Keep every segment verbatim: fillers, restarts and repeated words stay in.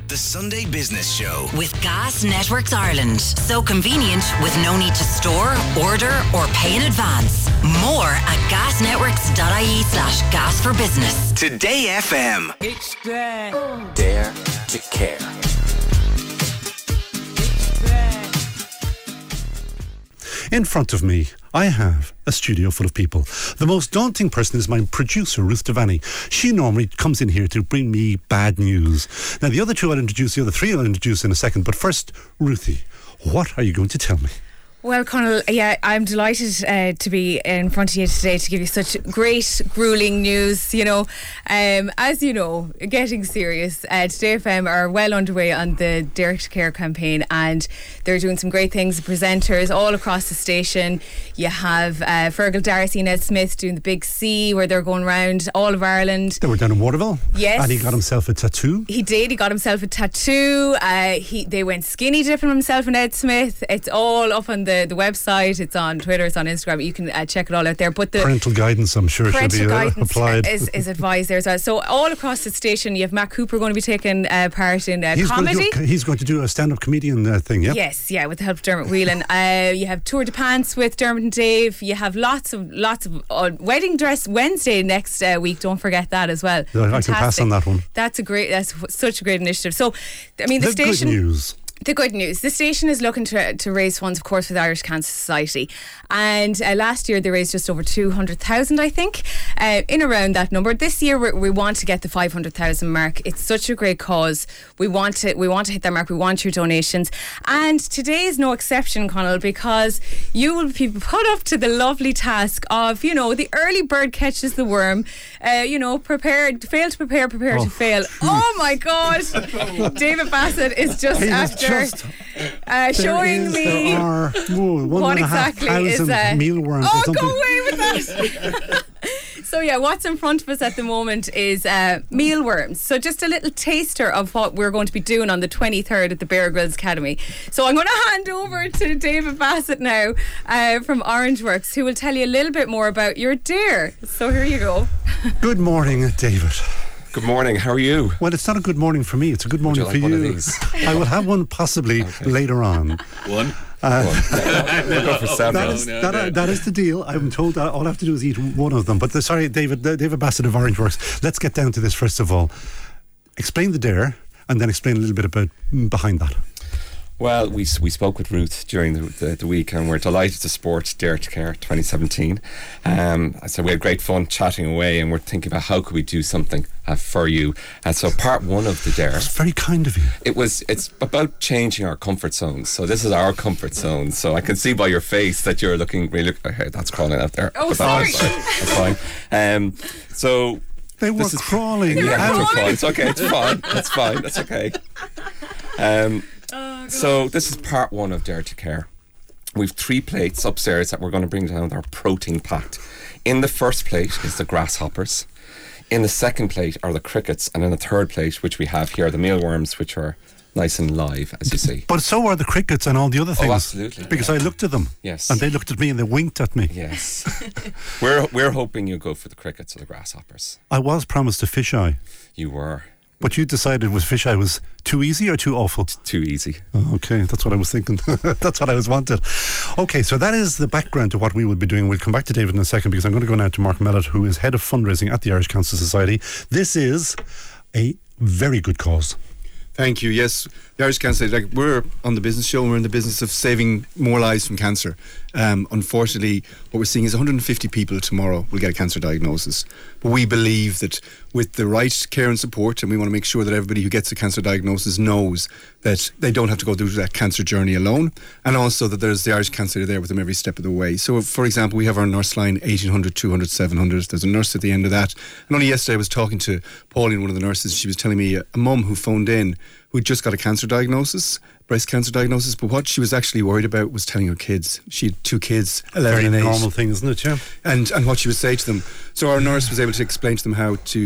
The Sunday Business Show. With Gas Networks Ireland. So convenient with no need to store, order or pay in advance. More at gasnetworks.ie slash gas for business. Today F M. It's there. Dare to Care. In front of me, I have a studio full of people. The most daunting person is my producer, Ruth Devaney. She normally comes in here to bring me bad news. Now, the other two I'll introduce, the other three I'll introduce in a second. But first, Ruthie, what are you going to tell me? Well, Conal, yeah, I'm delighted uh, to be in front of you today to give you such great, gruelling news. You know, um, as you know, getting serious, uh, Today F M are well underway on the Dare to Care campaign, and they're doing some great things. The presenters all across the station. You have uh, Fergal Darcy and Ed Smith doing the Big C, where they're going around all of Ireland. They were down in Waterville. Yes. And he got himself a tattoo. He did. He got himself a tattoo. Uh, he They went skinny dipping himself and Ed Smith. It's all up on the, the website. It's on Twitter. It's on Instagram. You can uh, check it all out there. But the parental guidance, I'm sure, should be uh, applied. Is, is advised there as well. So all across the station, you have Matt Cooper going to be taking uh, part in uh, he's comedy. Going to do, he's going to do a stand-up comedian uh, thing, yeah? Yes, yeah, with the help of Dermot Whelan. Uh, you have Tour de Pants with Dermot and Dave. You have lots of lots of uh, Wedding Dress Wednesday next uh, week. Don't forget that as well. I, I can pass on that one. That's a great. That's such a great initiative. So, I mean, the, the station. Good news. The good news. The station is looking to to raise funds, of course, for the Irish Cancer Society. And uh, last year they raised just over two hundred thousand, I think, uh, in around that number. This year we, we want to get the five hundred thousand mark. It's such a great cause. We want to we want to hit that mark. We want your donations. And today is no exception, Conal, because you will be put up to the lovely task of, you know, the early bird catches the worm. Uh, you know, prepare, fail to prepare, prepare oh. to fail. Oh my God. David Bassett is just he after just, uh, showing is, me there are, whoa, one what and a half exactly is uh, mealworms oh, or something. go away with that. So yeah, what's in front of us at the moment is uh, mealworms. So just a little taster of what we're going to be doing on the twenty-third at the Bear Grylls Academy. So I'm going to hand over to David Bassett now uh, from Orangeworks, who will tell you a little bit more about your dare. So here you go. Good morning, David. Good morning, how are you? Well, it's not a good morning for me, it's a good morning Would you for like you. one of these? I will have one possibly Okay. later on. One? Uh, one. We'll go for seven. that, No, is, no, that, no. uh, that is the deal. I'm told that all I have to do is eat one of them. But the, sorry, David, uh, David Bassett of Orangeworks, let's get down to this first of all. Explain the dare and then explain a little bit about mm, behind that. Well, we we spoke with Ruth during the, the, the week, and we're delighted to support Dare to Care twenty seventeen. Um, so we had great fun chatting away, and we're thinking about how could we do something uh, for you. And so part one of the dare, It's very kind of you. it was it's about changing our comfort zones. So this is our comfort zone. So I can see by your face that you're looking really. Okay, that's crawling out there. Oh, But sorry. That's fine. That's fine. Um, so. They were This is- crawling Yeah, out. it's fine. It's okay. It's fine. It's fine. That's okay. Um, so this is part one of Dare to Care. We've three plates upstairs that we're going to bring down. They're protein packed. In the first plate is the grasshoppers. In the second plate are the crickets, and in the third plate, which we have here, the mealworms, which are nice and live, as you see. But so are the crickets and all the other things. Oh, absolutely. Because Yeah. I looked at them. Yes. And they looked at me and they winked at me. Yes. we're we're hoping you go for the crickets or the grasshoppers. I was promised a fisheye. You were But you decided was fisheye was too easy or too awful? too easy. Oh, okay, that's what I was thinking. That's what I was wanted. Okay, so that is the background to what we will be doing. We'll come back to David in a second because I'm going to go now to Mark Mellett, who is head of fundraising at the Irish Cancer Society. This is a very good cause. Thank you. Yes, the Irish Cancer, like we're on the business show and we're in the business of saving more lives from cancer. Um, unfortunately, what we're seeing is one hundred fifty people tomorrow will get a cancer diagnosis. But we believe that with the right care and support, and we want to make sure that everybody who gets a cancer diagnosis knows that they don't have to go through that cancer journey alone, and also that there's the Irish Cancer there with them every step of the way. So, for example, we have our nurse line eighteen hundred, two hundred, seven hundred. There's a nurse at the end of that. And only yesterday I was talking to Pauline, one of the nurses. She was telling me a, a mum who phoned in who just got a cancer diagnosis, breast cancer diagnosis, but what she was actually worried about was telling her kids. She had two kids, eleven Very and eight. normal thing, isn't it, yeah? And and what she would say to them. So our nurse was able to explain to them how to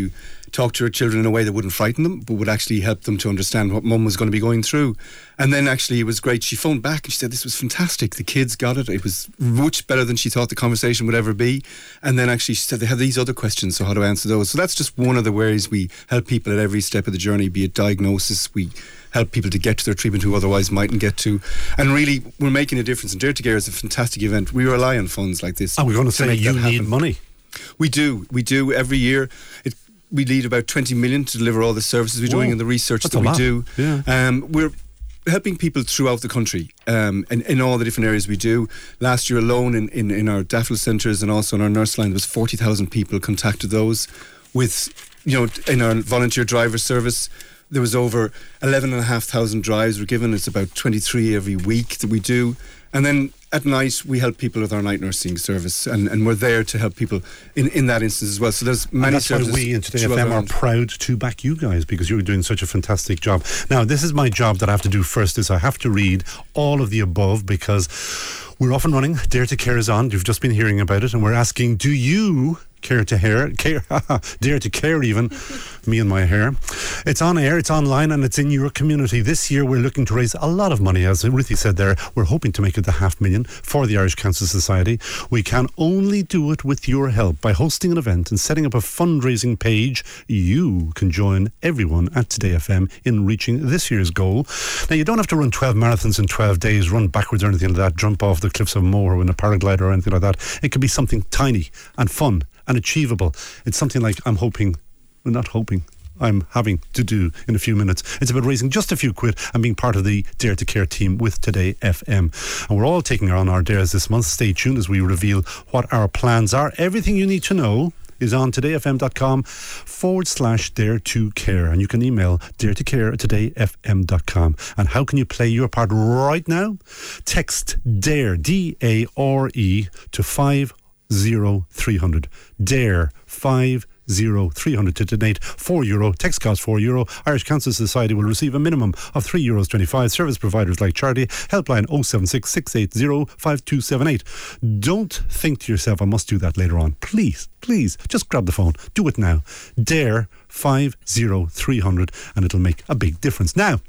talk to her children in a way that wouldn't frighten them, but would actually help them to understand what mum was going to be going through. And then actually it was great. She phoned back and she said this was fantastic. The kids got it. It was much better than she thought the conversation would ever be. And then actually she said they have these other questions, so how do I answer those? So that's just one of the ways we help people at every step of the journey, be it diagnosis, we help people to get to their treatment who otherwise mightn't get to. And really, we're making a difference. And Dare to Care is a fantastic event. We rely on funds like this. Are we going to, to say you need money? We do. We do every year. It, we need about twenty million to deliver all the services we're Whoa, doing and the research that we lot. do. Yeah. Um, we're helping people throughout the country um, in, in all the different areas we do. Last year alone in, in, in our daffodil centres and also in our nurse line, there was forty thousand people contacted those. With, you know, in our volunteer driver service, there was over eleven and a half thousand drives were given. It's about twenty-three every week that we do. And then at night, we help people with our night nursing service, and, and we're there to help people in, in that instance as well. So there's many and that's services. Why we in Today F M are proud to back you guys, because you're doing such a fantastic job. Now, this is my job that I have to do first, is I have to read all of the above, because we're off and running. Dare to Care is on. You've just been hearing about it, and we're asking, do you care to hair, care, dare to care even, me and my hair. It's on air, it's online, and it's in your community. This year we're looking to raise a lot of money. As Ruthie said there, we're hoping to make it the half million for the Irish Cancer Society. We can only do it with your help. By hosting an event and setting up a fundraising page, you can join everyone at Today F M in reaching this year's goal. Now, you don't have to run twelve marathons in twelve days, run backwards or anything like that, jump off the cliffs of Moher in a paraglider or anything like that. It could be something tiny and fun and achievable. It's something like I'm hoping, well, not hoping, I'm having to do in a few minutes. It's about raising just a few quid and being part of the Dare to Care team with Today F M. And we're all taking on our dares this month. Stay tuned as we reveal what our plans are. Everything you need to know is on todayfm.com forward slash dare to care. And you can email dare to care at todayfm dot com. And how can you play your part right now? Text DARE, D A R E, to five zero three hundred. DARE five zero three hundred to donate four euro. Text costs four euro. Irish Cancer Society will receive a minimum of three euros twenty-five. Service providers like Charity, helpline oh seven six, six eight zero, five two seven eight. Don't think to yourself, I must do that later on. Please, please, just grab the phone. Do it now. DARE five zero three hundred, and it'll make a big difference. Now,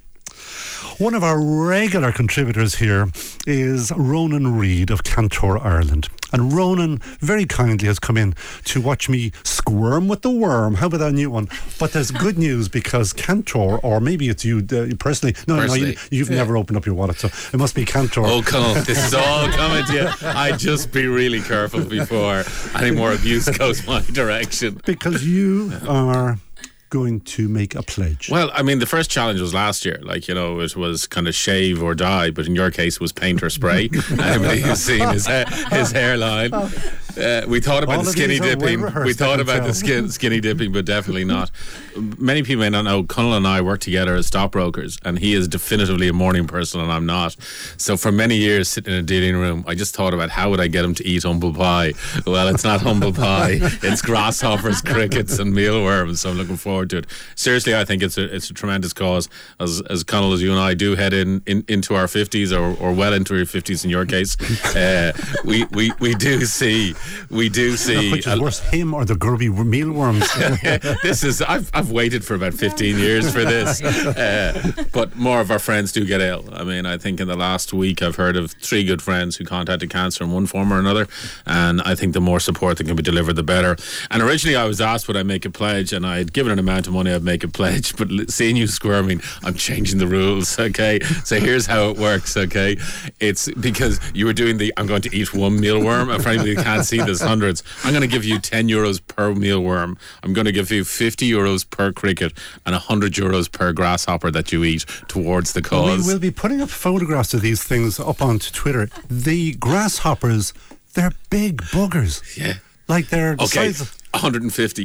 one of our regular contributors here is Ronan Reid of Cantor Ireland. And Ronan very kindly has come in to watch me squirm with the worm. How about that new one? But there's good news, because Cantor, or maybe it's you uh, personally. No, personally. no, you, you've yeah. never opened up your wallet, so it must be Cantor. Oh, Conal, this is all coming to you. I'd just be really careful before any more abuse goes my direction. Because you are going to make a pledge. Well, I mean, the first challenge was last year. Like, you know, it was kind of shave or die, but in your case it was paint or spray. Anybody who's seen his, ha- his hairline. Uh, we thought about All the skinny dipping. Well we thought about the skin, skinny dipping, but definitely not. Many people may not know, Conal and I work together as stockbrokers, and he is definitively a morning person and I'm not. So for many years, sitting in a dealing room, I just thought about how would I get him to eat humble pie. Well, it's not humble pie. It's grasshoppers, crickets and mealworms, so I'm looking forward to it. Seriously, I think it's a it's a tremendous cause. As as Conal, as you and I do head in, in into our fifties, or, or well into our fifties in your case, uh, we, we, we do see we do see which is worse, him or the grubby mealworms. This is I've I've waited for about fifteen years for this, uh, but more of our friends do get ill. I mean, I think in the last week I've heard of three good friends who contacted cancer in one form or another, and I think the more support that can be delivered, the better. And originally I was asked would I make a pledge, and I had given an amount of money I'd make a pledge, but seeing you squirming, I'm changing the rules. Okay, so here's how it works. Okay, it's because you were doing the I'm going to eat one mealworm, and for anybody who can't see, there's hundreds. I'm going to give you ten euros per mealworm. I'm going to give you fifty euros per cricket and one hundred euros per grasshopper that you eat towards the cause. We will be putting up photographs of these things up onto Twitter. The grasshoppers, they're big buggers. Yeah. Like they're the okay. size of one hundred fifty.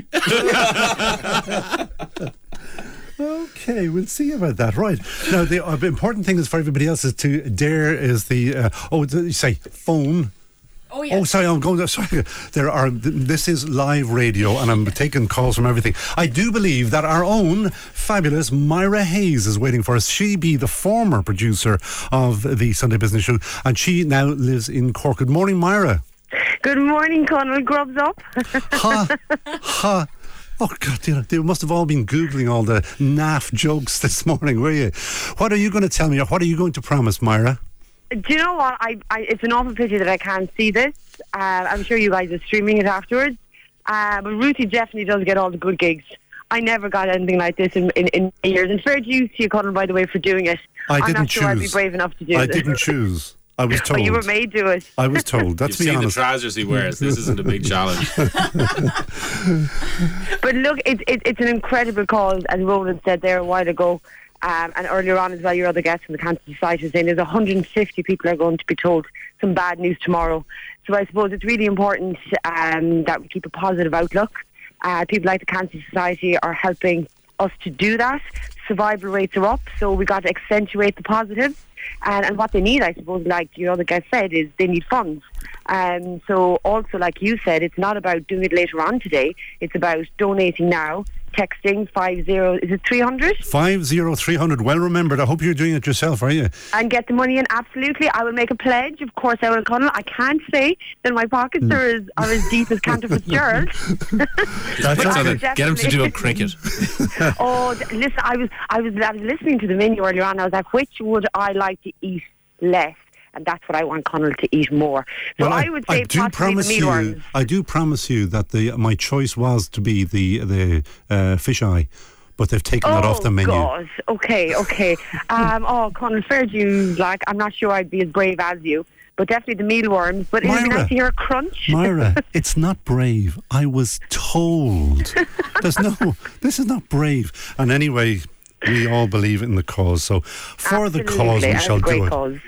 Okay, we'll see about that. Right. Now, the uh, important thing is for everybody else is to dare is the, uh, oh, the, say, phone. Oh, yeah. Oh, sorry, I'm going to, sorry. There are, this is live radio and I'm taking calls from everything. I do believe that our own fabulous Myra Hayes is waiting for us. She be the former producer of the Sunday Business Show, and she now lives in Cork. Good morning, Myra. Good morning, Conal. Grubs up. Ha, ha. Oh, God, you know, they must have all been Googling all the naff jokes this morning, were you? What are you going to tell me, or what are you going to promise, Myra? Do you know what? I, I It's an awful pity that I can't see this. Uh, I'm sure you guys are streaming it afterwards. Uh, but Ruthie definitely does get all the good gigs. I never got anything like this in, in, in years. And fair dues to you, Conor, by the way, for doing it. I I'm didn't not sure choose. I'd be brave enough to do I it. didn't choose. I was told. Oh, you were made to it. I was told. That's You've me seen honest. the trousers he wears. This isn't a big challenge. But look, it, it, it's an incredible cause, as Roland said there a while ago, um, and earlier on as well, your other guest from the Cancer Society was saying there's one hundred fifty people are going to be told some bad news tomorrow. So I suppose it's really important um, that we keep a positive outlook. Uh, people like the Cancer Society are helping us to do that. Survival rates are up, so we got to accentuate the positives. And, and what they need, I suppose, like your other guest said, is they need funds. Um, so also, like you said, it's not about doing it later on today. It's about donating now, texting five zero, is it three hundred? five zero three hundred, well remembered. I hope you're doing it yourself, are you? And get the money in, absolutely. I will make a pledge, of course I will, Conal. I can't say that my pockets Mm. are, as, are as deep as Cantor Fitzgerald. That's Get, okay. to the- get him to do a cricket. Oh, th- listen, I was, I was, I was listening to the menu earlier on. I was like, which would I like to eat less? And that's what I want Conal to eat more. So Well, I, would say I do possibly promise the you. mealworms. I do promise you that the my choice was to be the the uh, fish eye, but they've taken that off the menu. Oh, God. Okay, okay. um, oh, Conal, fair dues. Like, I'm not sure I'd be as brave as you, but definitely the mealworms. But it would be Myra. nice to hear a crunch. Myra, it's not brave. I was told. There's no. This is not brave. And anyway, we all believe in the cause. So for the Absolutely, cause, we and shall it's a great do it. cause.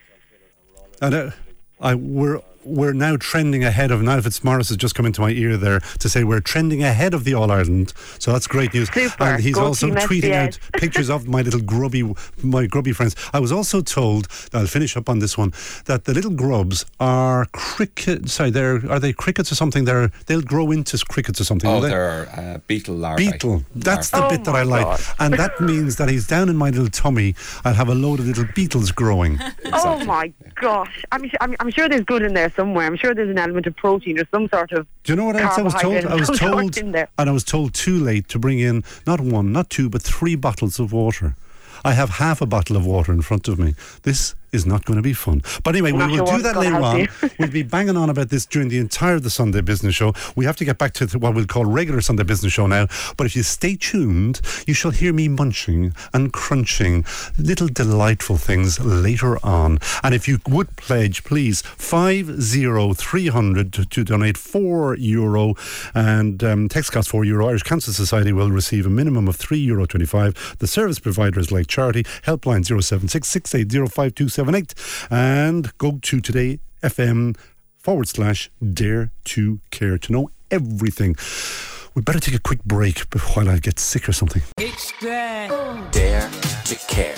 And uh, I we're we're now trending ahead of now. Fitzmaurice has just come into my ear there to say we're trending ahead of the All Ireland, so that's great news. Super. And he's Go also Team tweeting S B S. out pictures of my little grubby, my grubby friends. I was also told, I'll finish up on this one, that the little grubs are cricket. Sorry, they're are they crickets or something? They're they'll grow into crickets or something. Oh, will they? they're uh, beetle larvae. Beetle. That's the Larvae. bit that I like. God. And that means that he's down in my little tummy. I'll have a load of little beetles growing. Oh my gosh! I'm, su- I'm I'm sure there's good in there somewhere. I'm sure there's an element of protein or some sort of. Do you know what else I was told? carbohydrate I was of some sort told, in there. and I was told too late to bring in not one, not two, but three bottles of water. I have half a bottle of water in front of me. This is not going to be fun. But anyway, Not we will sure do what's that gonna later on. help you. We'll be banging on about this during the entire of the Sunday Business Show. We have to get back to the, what we'll call regular Sunday Business Show now. But if you stay tuned, you shall hear me munching and crunching little delightful things later on. And if you would pledge, please, five zero three hundred to, to donate four euro, and um, text cost four euro. Irish Cancer Society will receive a minimum of three euro twenty-five. The service provider is Like Charity. Helpline zero seven six six eight zero five two seven eight. And go to Today F M forward slash dare to care to know everything. We better take a quick break while I get sick or something. Dare to care.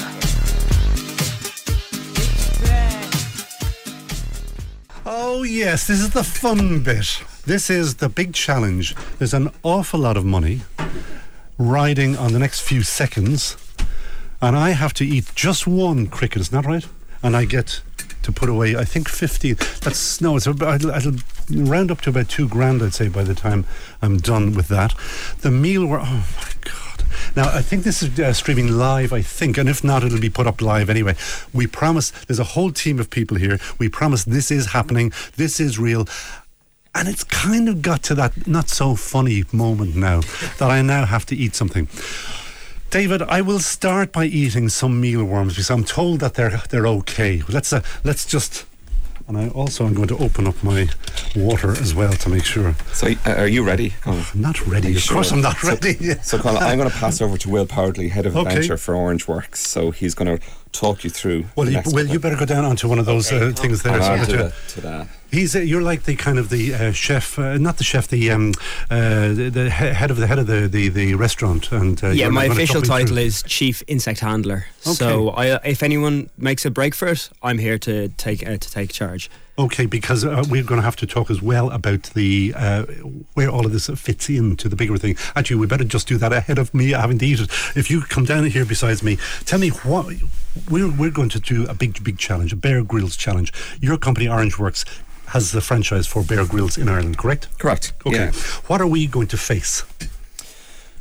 Oh yes, this is the fun bit. This is the big challenge. There's an awful lot of money riding on the next few seconds, and I have to eat just one cricket, isn't that right? And I get to put away, I think, fifty. That's no, it's about, I'll, I'll round up to about two grand, I'd say, by the time I'm done with that. The meal were, oh my God. Now, I think this is uh, streaming live, I think, and if not, it'll be put up live anyway. We promise, there's a whole team of people here. We promise this is happening, this is real. And it's kind of got to that not so funny moment now that I now have to eat something. David, I will start by eating some mealworms because I'm told that they're they're okay. Let's uh, let's just, and I also am going to open up my water as well to make sure. So, uh, are you ready, Conal? I'm not ready. Are you Of course, sure? I'm not So- ready. So, Conal, I'm going to pass over to Will Powderly, Head of Okay. Adventure for Orange Works. So he's going to talk you through. Well, the you, next Will, couple. you better go down onto one of those uh, things there. And so I'll that do you- it to that. He's uh, you're like the kind of the uh, chef, uh, not the chef, the um, uh, the, the he- head of the head of the the, the restaurant. And uh, Yeah, you're my gonna official talk me title through. is Chief Insect Handler. Okay. So I, if anyone makes a break for it, I'm here to take uh, to take charge. Okay, because uh, we're going to have to talk as well about the uh, where all of this fits into the bigger thing. Actually, we better just do that ahead of me having to eat it. If you come down here besides me, tell me what we're we're going to do a big big challenge, a Bear Grylls challenge. Your company, Orange Works, has the franchise for Bear Grylls in Ireland, correct? Correct. Okay. Yeah. What are we going to face?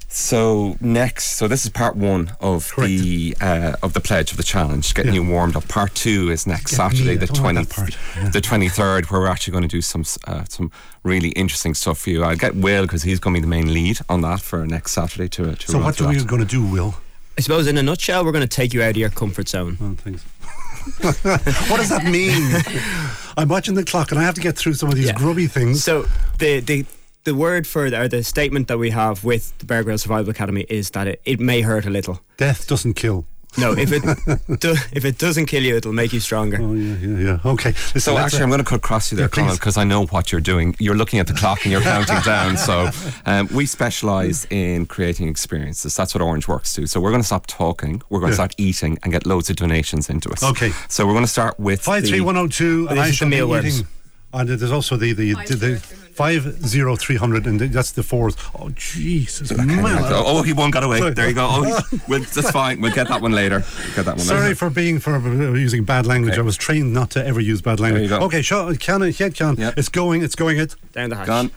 So next, so this is part one of Correct. the uh, of the pledge of the challenge, getting Yeah. you warmed up. Part two is next Get me, Saturday, I the don't want twenty, that part. Yeah. the twenty third, where we're actually going to do some uh, some really interesting stuff for you. I'll get Will because he's going to be the main lead on that for next Saturday. To, to So run what through are we that. going to do, Will? I suppose in a nutshell, we're going to take you out of your comfort zone. Oh, thanks. What does that mean? I'm watching the clock and I have to get through some of these Yeah. grubby things. So the the the word for or the statement that we have with the Bear Grylls Survival Academy is that it, it may hurt a little. Death doesn't kill. No, if it do, if it doesn't kill you, it'll make you stronger. Oh, yeah, yeah, yeah. Okay. Listen, So let's, actually, uh, I'm going to cut across you there, yeah, please. Conal, because I know what you're doing. You're looking at the clock and you're counting down. So um, we specialise in creating experiences. That's what Orange Works do. So we're going to stop talking. We're going to Yeah. start eating and get loads of donations into us. Okay. So we're going to start with Five three one zero two, and this I is shall the be mealworms. eating. And there's also the the, the, the five zero three hundred, and that's the fours. Oh Jesus! man. Oh, oh, he won't got away. Sorry. There you go. Oh, he- well, that's fine. We'll get that one later. We'll get that one Sorry later. for being for uh, using bad language. Okay. I was trained not to ever use bad language. There you go. Okay, sure. Can it? Yeah, can. Yep. It's going. It's going. It. Down the hatch. Gone.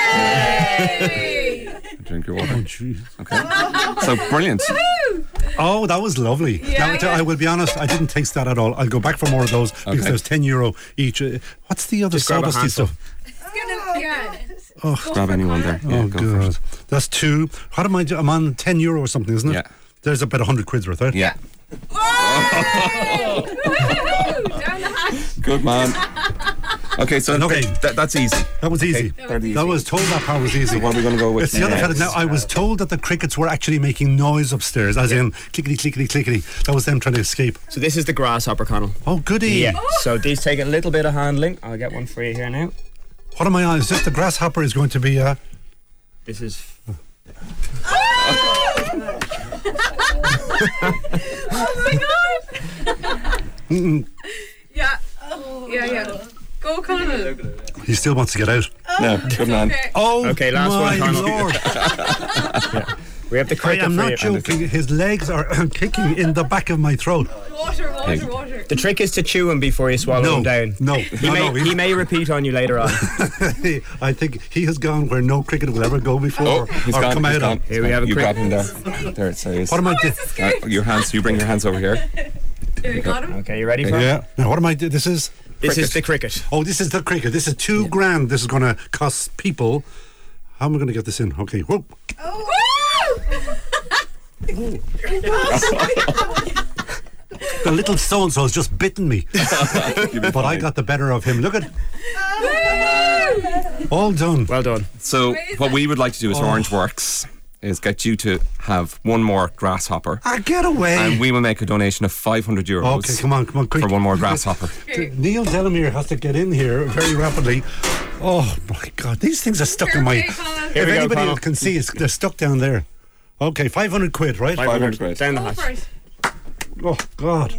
Hey! Drink your Oh water. jeez. Okay. So brilliant. Oh, that was lovely. Yeah, now, yeah. I will be honest. I didn't taste that at all. I'll go back for more of those because Okay. there's ten euro each. Uh, what's the other Just grab a sawdusty handful. stuff? Yeah. Grab anyone there. Yeah, Oh go for god, it. that's two. What am I? do- I'm on ten euro or something, isn't it? Yeah. There's about a hundred quid's worth, right? Yeah. Down the hatch. Good man. Okay, so Okay. th- that's easy. That was easy. They're the That easy. was told that part was easy. So what are we going to go with It's the other next? kind of, now I was told that the crickets were actually making noise upstairs, as in clickety clickety clickety. That was them trying to escape. So this is the grasshopper, Connell. Oh goody! Yeah. So these take a little bit of handling. I'll get one for you here now. What am I on? Is this the grasshopper is going to be? Uh, This is. mm-mm. Yeah. Yeah, yeah. Go, Conal. He still wants to get out. No, good man. Okay. Oh, Okay, last my one, Conal. lord! We have the I cricket am for not you. joking. His legs are kicking in the back of my throat. Water, water, water. The trick is to chew him before you swallow No, him down. no, He no, may no, he may repeat on you later on. I think he has gone where no cricket will ever go before Oh, or he's gone. come he's out gone. on. He's Here we gone. have a You quick- grab him there. There it says. What am I doing? Uh, your hands. You bring your hands over here. Here, you got him? Okay, you ready for it? Yeah. Now, what am I doing? This is. This is the cricket. Oh, this is the cricket. This is two grand. This is going to cost people. How am I going to get this in? Okay. Whoa. The little so and so has just bitten me, but I got the better of him. Look at. All done. Well done. So what we would like to do Oh. as Orange Works is get you to have one more grasshopper, Ah, get away. and we will make a donation of five hundred euros. Okay, come on, come on, quick. For one more grasshopper. Neil Delamere has to get in here very rapidly. Oh my God, these things are stuck in my. Okay, Conal. If Here we go, anybody Conal. can see, it's, they're stuck down there. Okay, five hundred quid, right? five hundred quid. Down the Go hatch. for it. Oh God.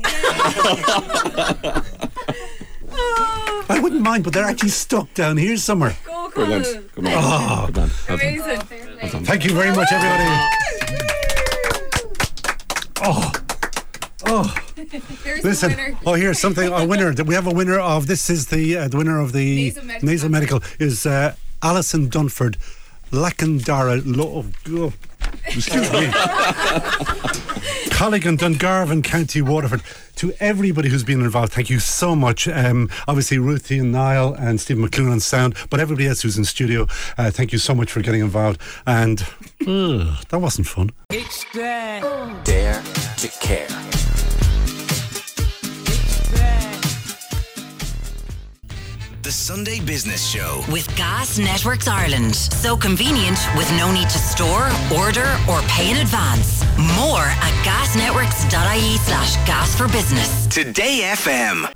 I wouldn't mind, but they're actually stuck down here somewhere. Go, Conal. Brilliant. Good man. Good man. Well done. Amazing. Thank you very much, everybody. Oh, oh. There's Listen. the winner. Oh, here's something. A winner. We have a winner of this. Is the uh, the winner of the Nasal Medical nasal medical is uh, Alison Dunford, Lacandara. Lo- oh, oh. Excuse me. Colleague in Dungarvan, County Waterford. To everybody who's been involved, thank you so much. Um, obviously, Ruthie and Niall and Stephen McClune on sound, but everybody else who's in studio, uh, thank you so much for getting involved. And uh, that wasn't fun. It's the Dare to Care. The Sunday Business Show. With Gas Networks Ireland. So convenient with no need to store, order, or pay in advance. More at gasnetworks.ie slash gas for business. Today F M.